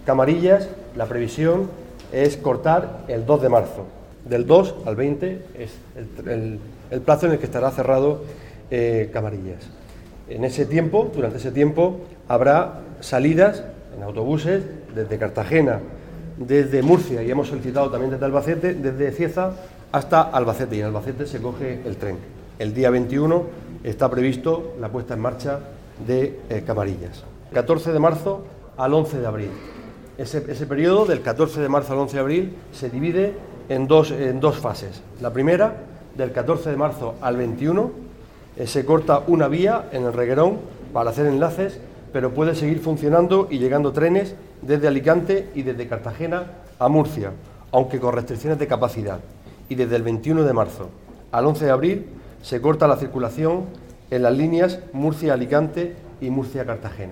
Camarillas, la previsión es cortar el 2 de marzo. Del 2 al 20 es el plazo en el que estará cerrado Camarillas. En ese tiempo, durante ese tiempo, habrá salidas en autobuses desde Cartagena, desde Murcia, y hemos solicitado también desde Albacete, desde Cieza hasta Albacete, y en Albacete se coge el tren. El día 21 está previsto la puesta en marcha de Camarillas. 14 de marzo al 11 de abril. Ese periodo, del 14 de marzo al 11 de abril, se divide en dos fases. La primera, del 14 de marzo al 21, se corta una vía en el Reguerón para hacer enlaces, pero puede seguir funcionando y llegando trenes desde Alicante y desde Cartagena a Murcia, aunque con restricciones de capacidad. Y desde el 21 de marzo al 11 de abril se corta la circulación en las líneas Murcia-Alicante y Murcia-Cartagena.